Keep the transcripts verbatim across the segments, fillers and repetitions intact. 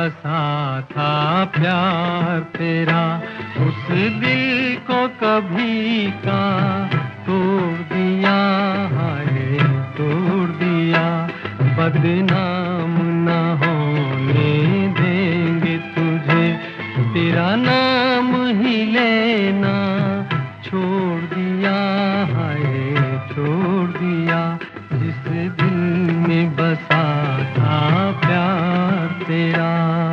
बसा था प्यार तेरा, उस दिल को कभी का तोड़ दिया, हाय तोड़ दिया। बदनाम न होने देंगे तुझे, तेरा नाम ही लेना छोड़ दिया, हाय छोड़ दिया। जिस दिल में बसा था प्यार तेरा।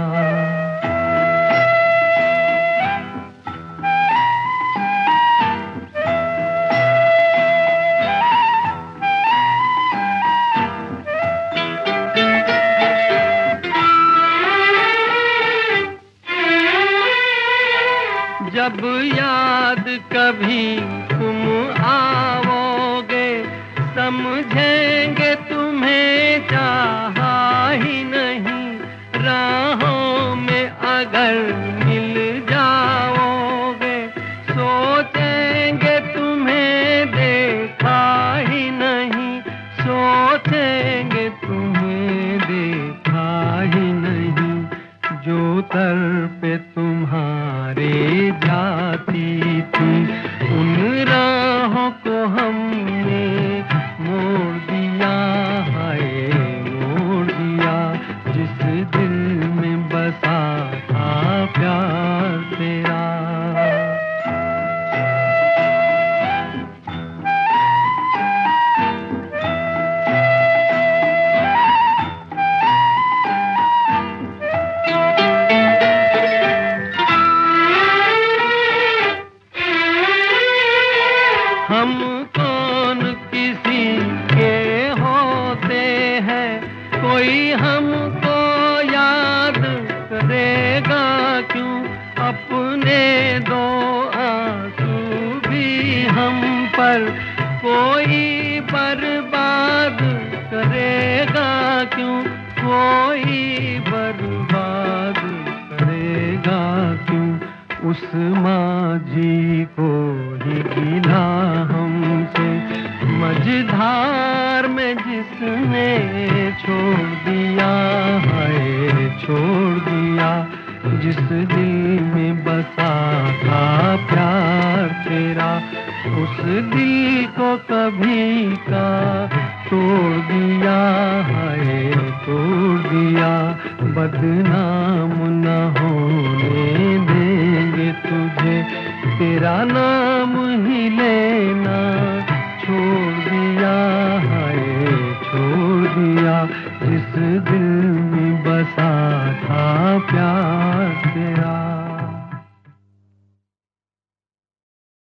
जब याद कभी तुम आओगे, समझेंगे तुम्हें चाहा ही नहीं। राहों में अगर मिल जाओगे, सोचेंगे तुम्हें देखा ही नहीं, सोचेंगे तुम्हें देखा ही नहीं। जो तरफ़े तुम्हारे जाती थी, उन राहों को हमने मोड़ दिया, हाय मोड़ दिया। जिस दिल में बसा था प्यार तेरा। हम कौन किसी के होते हैं, कोई हमको याद करेगा क्यों। अपने दो आंसू भी हम पर कोई बर्बाद करेगा क्यों, कोई बर्बाद करेगा क्यों। उस माझी को ही गिला हमसे, मझधार में जिसने छोड़ दिया, हाय छोड़ दिया। जिस दिल में बसा था प्यार तेरा, उस दिल को कभी का तोड़ दिया, हाय तोड़ दिया। बदनाम न होने देंगे तुझे, तेरा नाम ही लेना छोड़ दिया, हाय छोड़ दिया। जिस दिल में बसा था प्यार